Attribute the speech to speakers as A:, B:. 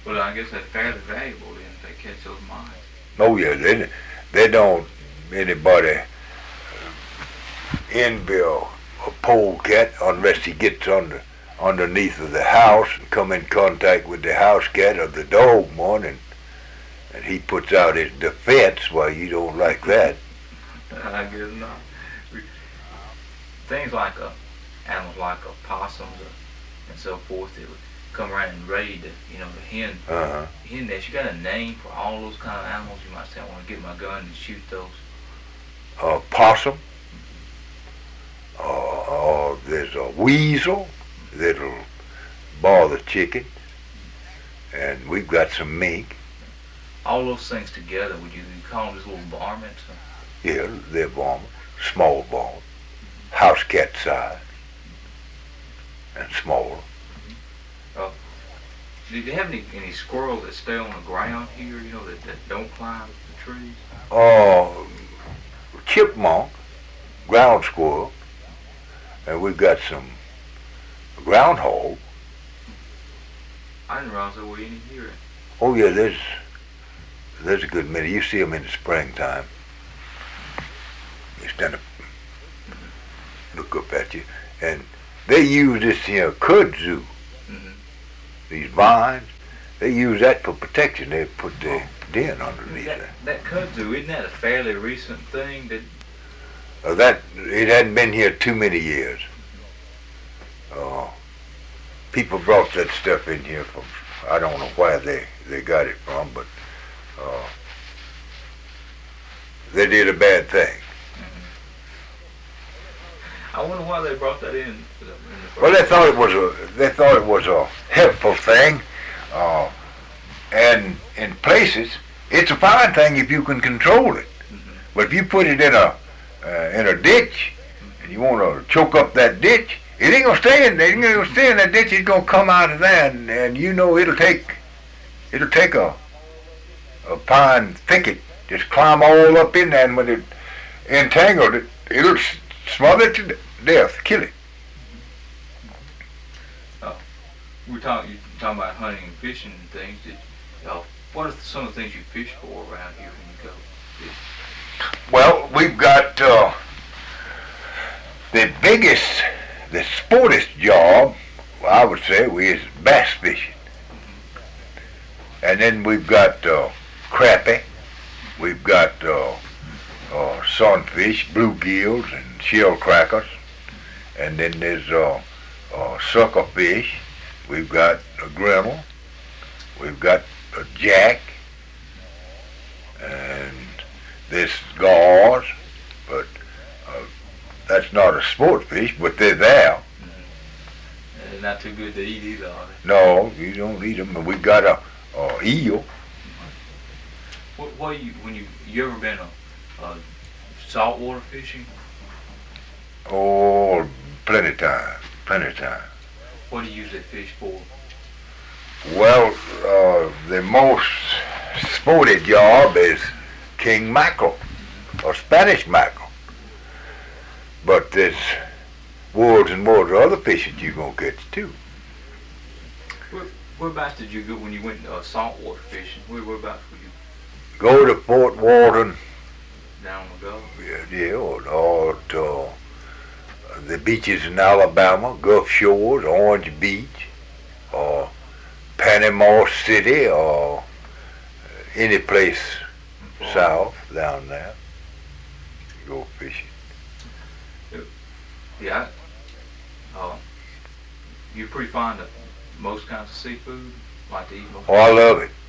A: Well, I guess they're fairly valuable then if they catch those mice.
B: Oh yeah, they don't anybody envy a polecat unless he gets underneath of the house and come in contact with the house cat or the dog one, and he puts out his defense. Why you don't like that?
A: I guess not. Things like animals like possums and so forth that would come around and raid the hen nest. You got a name for all those kind of animals? You might say, I want to get my gun and shoot those.
B: Possum. There's a weasel that'll bother chickens, and we've got some mink.
A: All those things together, would you call them just little varmints?
B: Yeah, they're varmints, small varmints, house cat size, and smaller.
A: Do you have any squirrels that stay on the ground here, that don't climb the trees?
B: Chipmunk, ground squirrel, and we've got some groundhog.
A: I didn't realize there were any here.
B: Oh yeah, there's a good many. You see them in the springtime. They stand up, look up at you, and they use this kudzu. These vines, they use that for protection. They put the den underneath that.
A: That kudzu, isn't that a fairly recent thing?
B: That it hadn't been here too many years. People brought that stuff in here from, I don't know where they got it from, but they did a bad thing.
A: I wonder why they brought that in.
B: Well, they thought it was a helpful thing, and in places it's a fine thing if you can control it. But if you put it in a ditch and you want to choke up that ditch, it ain't gonna stay in there. It ain't gonna stay in that ditch. It's gonna come out of there, and it'll take a pine thicket, just climb all up in there, and when it entangled it'll smother it to death, kill it.
A: You talking about hunting and fishing and things. What are some of the things you fish for around here when you go fishing?
B: Well, we've got the sportest job, I would say, is bass fishing. And then we've got crappie, we've got sunfish, bluegills, and shell crackers, and then there's suckerfish. We've got a grinnell, we've got a jack, and there's gars, but that's not a sport fish, but they're there.
A: They're not too good to eat either, are they?
B: No, you don't eat them. And we've got a eel.
A: When you ever been saltwater fishing?
B: Oh, plenty time.
A: What do you usually fish for?
B: Well, the most sporty job is king mackerel or Spanish mackerel. But there's worlds and worlds of other fish that you're going to catch too.
A: Whereabouts did you go when you went saltwater fishing? Whereabouts would you
B: go? To Fort Walton.
A: Down the Gulf?
B: Yeah, or to the beaches in Alabama, Gulf Shores, Orange Beach, or Panama City, or any place south down there. Go fishing.
A: Yeah. You're pretty fond of most kinds of seafood? Like to eat most?
B: Oh, I love it.